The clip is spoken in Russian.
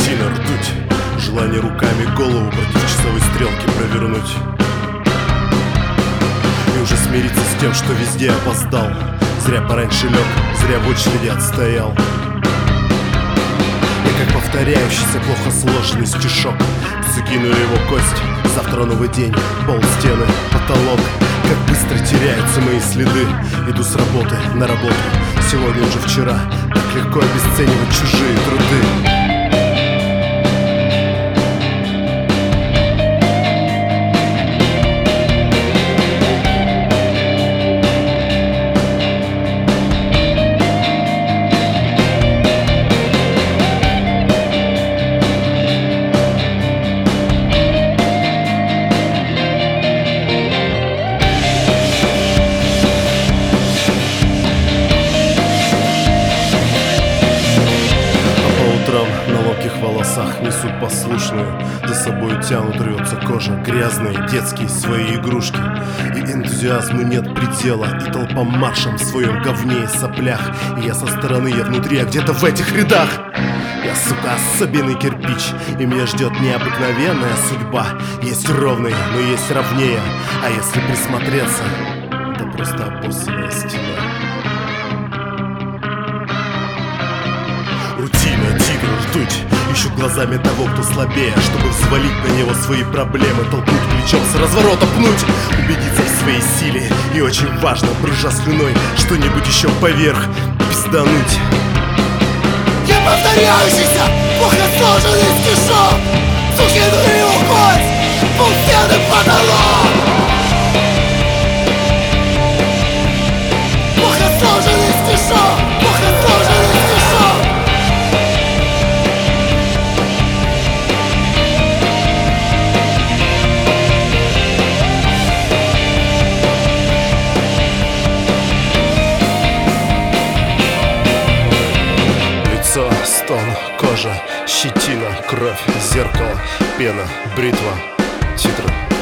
Щетина, ртуть, желание руками голову против часовой стрелки провернуть. И уже смириться с тем, что везде опоздал. Зря пораньше лег, зря в очереди отстоял. Я как повторяющийся, плохо сложенный стишок. Закинули его кость, завтра новый день. Пол, стены, потолок. Как быстро теряются мои следы. Иду с работы на работу, сегодня уже вчера. Так легко обесценивать чужие труды. На ломких волосах несут послушную, за собой тянут, рвется кожа. Грязные, детские свои игрушки. И энтузиазму нет предела. И толпа маршем в своем говне и соплях. И я со стороны, я внутри, а где-то в этих рядах. Я, сука, особенный кирпич. И меня ждет необыкновенная судьба. Есть ровный, но есть ровнее. А если присмотреться, это просто обоссанная стена. Рутина, тигр, ртуть. Ищут глазами того, кто слабее, чтобы взвалить на него свои проблемы. Толкнуть плечом, с разворота пнуть. Убедиться в своей силе. И очень важно, брызжа слюной, что-нибудь еще поверх пиздануть. Я повторяющийся, плохо сложенный стишок. Закинули его кость, полстены потолок. Плохо сложенный стишок, плохо сложенный стишок. Стон, кожа, щетина, кровь, зеркало, пена, бритва, титры.